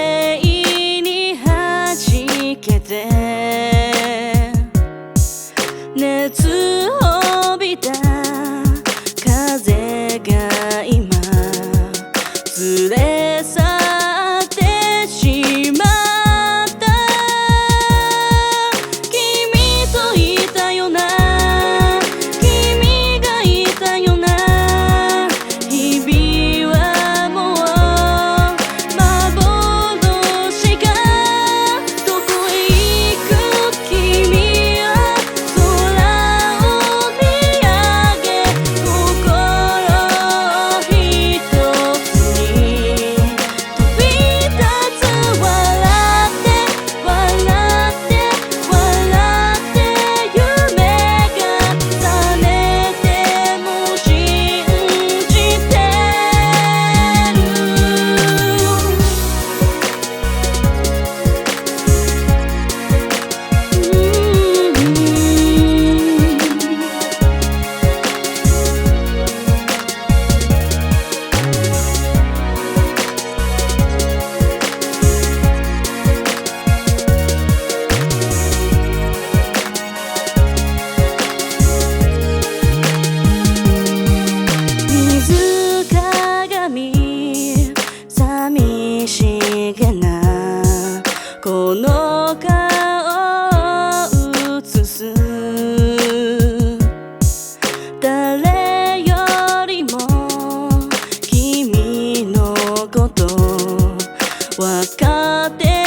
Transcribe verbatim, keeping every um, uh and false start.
麗に弾けて熱を帯びた風が今連れ去ってしまった君といたよな君がいたよな日々はもう幻かどこへ行く君は空を見上げ心を一つに飛び立つ笑って笑って笑って夢が覚めても信じてる水鏡寂しげなこの顔を映す誰よりも君のことわかって